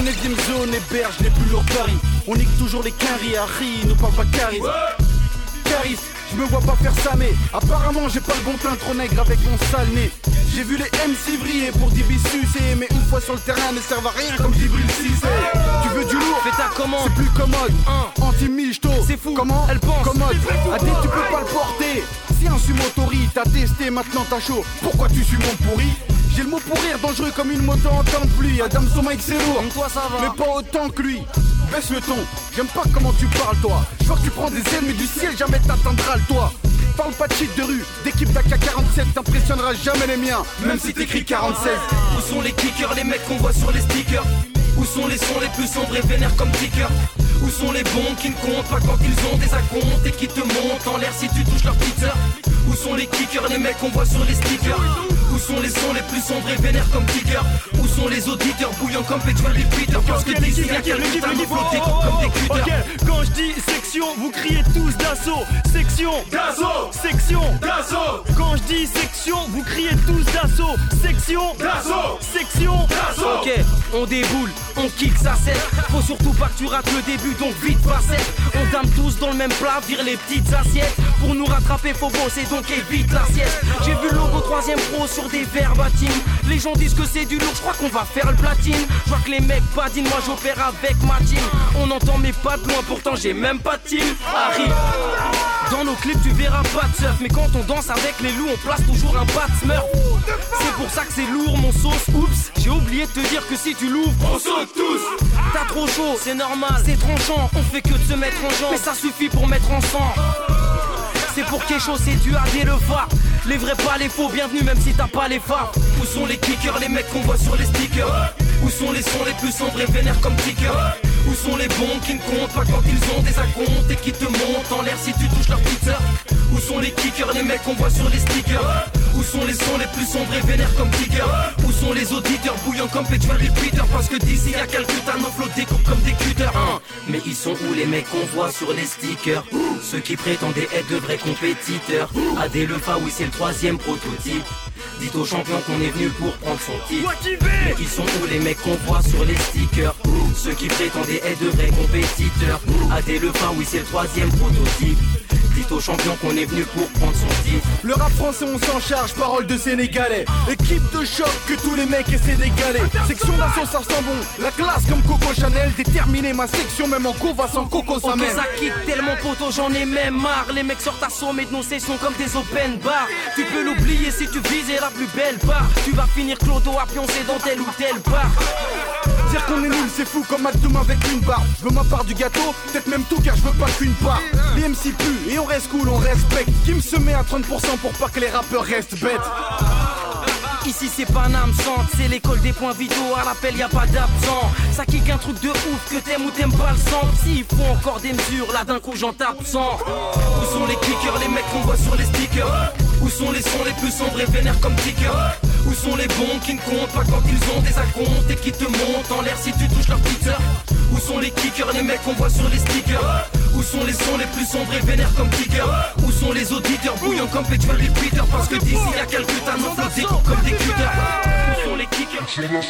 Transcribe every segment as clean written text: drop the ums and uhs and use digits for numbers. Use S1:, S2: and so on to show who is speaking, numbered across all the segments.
S1: 9ème zone, héberge les plus lourds paris. On nique toujours les quinries, Harry, nous parle pas charisme. Charisme, je me vois pas faire ça mais apparemment j'ai pas le bon teint trop nègre avec mon sale nez. J'ai vu les MC vriller pour Dibissus mais une fois sur le terrain ne servent à rien comme Djibril Cissé. Tu veux du lourd,
S2: fais ta commande,
S1: c'est plus commode. Anti-michto,
S2: c'est fou,
S1: comment
S2: elle pense
S1: commode. Adé tu peux pas le porter. Si un sumo tori t'as testé maintenant t'as chaud. Pourquoi tu suis mon pourri? J'ai le mot pour rire dangereux comme une moto en temps de pluie. Adam son mec c'est lourd,
S2: toi ça va,
S1: mais pas autant que lui. Baisse le ton, j'aime pas comment tu parles toi. Je vois que tu prends des ailes mais du ciel jamais t'atteindras le toit. Parle pas de shit de rue, d'équipe d'AK-47 t'impressionneras jamais les miens, même si t'écris 46.
S2: Où sont les kickers, les mecs qu'on voit sur les stickers? Où sont les sons les plus sombres et vénères comme tickers? Où sont les bons qui ne comptent pas quand ils ont des acomptes et qui te montent en l'air si tu touches leur petite sœur? Où sont les kickers, les mecs qu'on voit sur les stickers? Où sont les sons les plus sombres et vénères comme Tiger? Où sont les auditeurs bouillants comme Petrol et Peter? Parce que d'ici y'a quelques putain de flottés comme des cutters.
S3: Ok, quand je dis section, vous criez tous d'assaut. Section
S4: d'assaut.
S3: Section
S4: d'assaut.
S3: Quand je dis section, vous criez tous d'assaut. Section
S4: d'assaut.
S3: Section
S4: d'assaut.
S2: Ok, on déboule, on kick ça sert. Faut surtout pas que tu rates le début donc vite facette. On dame tous dans le même plat, vire les petites assiettes. Pour nous rattraper faut bosser donc évite l'assiette. J'ai vu le logo 3ème pro sur des verbatims. Les gens disent que c'est du lourd, je crois qu'on va faire le platine. Je vois que les mecs badinent, moi j'opère avec ma team. On entend mes pas de loin, pourtant j'ai même pas de team. Arrive. Dans nos clips tu verras pas de surf. Mais quand on danse avec les loups on place toujours un bat smurf. C'est pour ça que c'est lourd mon sauce. Oups, j'ai oublié de te dire que si tu l'ouvres
S4: on saute tous.
S2: T'as trop chaud, c'est normal, c'est tranchant. On fait que de se mettre en jambe, mais ça suffit pour mettre en sang. C'est pour quelque chose, c'est du AD le phare. Les vrais pas les faux, bienvenue même si t'as pas les phares. Où sont les kickers, les mecs qu'on voit sur les stickers? Où sont les sons les plus sombres et vénères comme Ticker? Où sont les bons qui ne comptent pas quand ils ont des acomptes et qui te montent en l'air si tu touches leur petite sœur? Où sont les kickers, les mecs qu'on voit sur les stickers? Où sont les sons les plus sombres et vénères comme Tiger? Où sont les auditeurs bouillants comme Petrol et Peter? Parce que d'ici y'a quelques talents flottés comme des cutters. Mais ils sont où les mecs qu'on voit sur les stickers? Ceux qui prétendaient être de vrais compétiteurs. AD le Fa, oui c'est le 3ème prototype. Dites aux champions qu'on est venu pour prendre son titre. Mais ils sont où les mecs qu'on voit sur les stickers? Ceux qui prétendaient être de vrais compétiteurs. AD le Fa, oui c'est le 3ème prototype. Dites aux champions qu'on est venu pour prendre son titre.
S1: Le rap français on s'en charge, parole de Sénégalais. Équipe de choc que tous les mecs essaient d'égaler. Section d'assaut ça sent bon, la classe comme Coco Chanel. Déterminé ma section même en cours va sans Coco sa mère.
S2: Ok ça kick tellement poteau j'en ai même marre. Les mecs sortent assommés de nos sessions comme des open bars. Tu peux l'oublier si tu visais la plus belle barre. Tu vas finir clodo à pioncer dans tel ou tel bar.
S1: Dire qu'on est nul c'est fou comme McDoom avec une barre. Je veux ma part du gâteau, peut-être même tout car je veux pas qu'une part. Les MC puent et on reste cool, on respecte. Qui me se met à 30% pour pas que les rappeurs restent bêtes.
S2: Ici c'est Paname Centre, c'est l'école des points vitaux, à l'appel y a pas d'absent. Ça kick un truc de ouf, que t'aimes ou t'aimes pas le sang. S'il faut encore des mesures, là d'un coup j'en tape 100. Où sont les kickers, les mecs qu'on voit sur les stickers? Où sont les sons les plus sombres et vénères comme Ticker? Où sont les bons qui ne comptent pas quand ils ont des acomptes et qui te montent en l'air si tu touches leur petite sœur? Où sont les kickers, les mecs qu'on voit sur les stickers? Où sont les sons les plus sombres et vénères comme Tiger? Où sont les auditeurs bouillants comme Petrol et Peter? Parce que d'ici y'a quelques talents flottés comme des cutters. Où sont les kickers?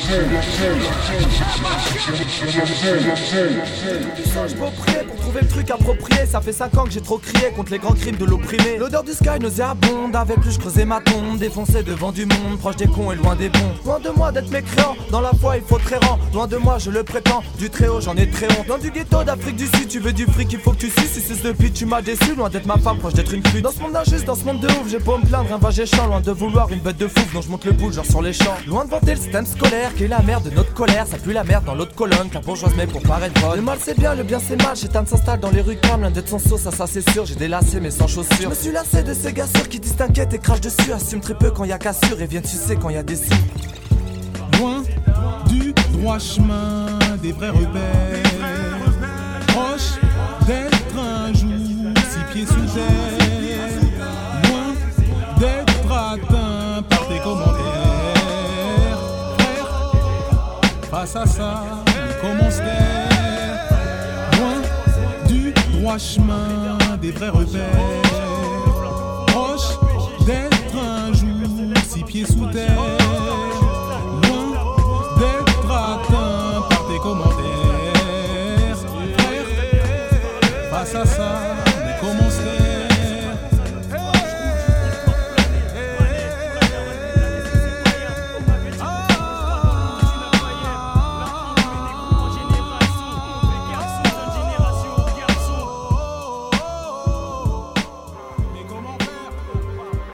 S5: Je peux prier pour trouver le truc approprié. Ça fait 5 ans que j'ai trop crié contre les grands crimes de l'opprimé. L'odeur du sky nauséabonde. Avec lui je creusais ma tombe. Défoncé devant du monde, proche des cons et loin des bons. Loin de moi d'être mécréant, dans la foi il faut très rang. Loin de moi je le prétends, du très haut j'en ai très honte. Dans du ghetto d'Afrique du Sud, tu veux du fric, il faut que tu suces. Si c'est depuis tu m'as déçu, loin d'être ma femme, proche d'être une pute. Dans ce monde d'injuste, dans ce monde de ouf, j'ai beau me plaindre, un va géchant. Loin de vouloir une bête de fou dont je monte le boule genre sur les champs. Loin de vanter le système scolaire, qui est la merde de notre colère. Ça pue la merde dans l'autre colonne, que la bourgeoise met pour paraître bonne. Le mal c'est bien, le bien c'est mal, Chétan s'installe dans les rues calmes. Loin d'être son sauce, ça c'est sûr, j'ai délacé mais sans chaussures. Je me suis lassé de ces gars sûrs qui disent t'inquiète et crachent dessus. Assume très peu quand y a cassure et viennent sucer quand y a des sous.
S6: Loin du droit chemin des vrais rebelles, proche d'être un jour 6 pieds sous terre, loin d'être atteint par tes commentaires. Frère, face à ça, comment se taire? Loin du droit chemin des vrais rebelles, proche d'être un jour 6 pieds sous terre, loin d'être atteint par tes commentaires. face à ça,